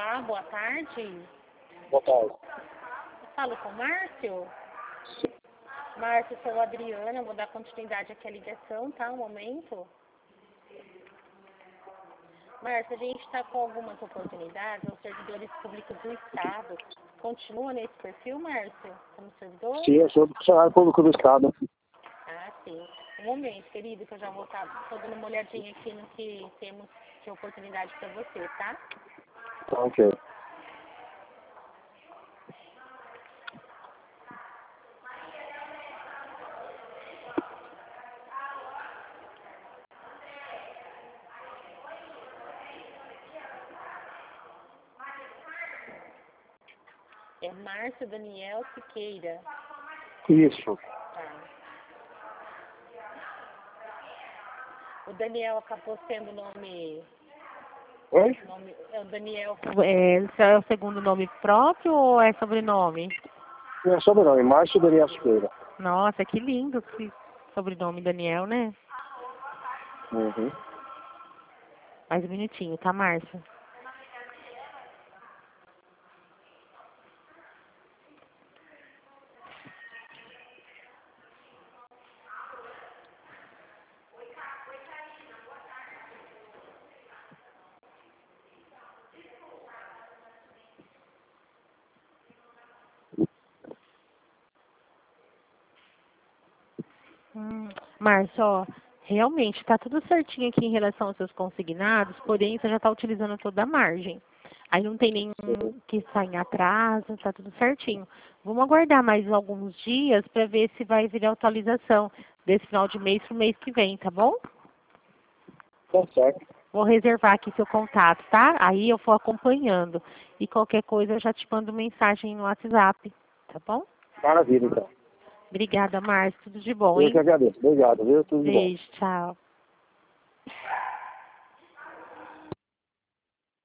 Olá, boa tarde. Boa tarde. Eu falo com o Márcio? Márcio, sou a Adriana, eu vou dar continuidade aqui à ligação, tá? Um momento. Márcio, a gente está com algumas oportunidades aos servidores públicos do Estado. Continua nesse perfil, Márcio, como servidor? Sim, eu sou funcionário público do Estado. Ah, sim. Um momento, querido, que eu já vou estar dando uma olhadinha aqui no que temos de oportunidade para você, tá? Ok. É Márcio Daniel Siqueira. Isso. Tá. O Daniel acabou sendo o nome... Oi? O Daniel é o segundo nome próprio ou é sobrenome? Meu sobrenome, Márcio Daniel Siqueira. Nossa, que lindo esse sobrenome Daniel, né? Uhum. Mais bonitinho, tá, Márcio? Márcio, ó, realmente tá tudo certinho aqui em relação aos seus consignados, porém você já tá utilizando toda a margem. Aí não tem nenhum que está em atraso, tá tudo certinho. Vamos aguardar mais alguns dias para ver se vai vir a atualização desse final de mês pro mês que vem, tá bom? Tá certo. Vou reservar aqui seu contato, tá? Aí eu vou acompanhando. E qualquer coisa eu já te mando mensagem no WhatsApp, tá bom? Maravilha, então. Obrigada, Márcio. Tudo de bom, Eu que hein? agradeço. Obrigado, viu? Tudo de bom. Beijo, tchau.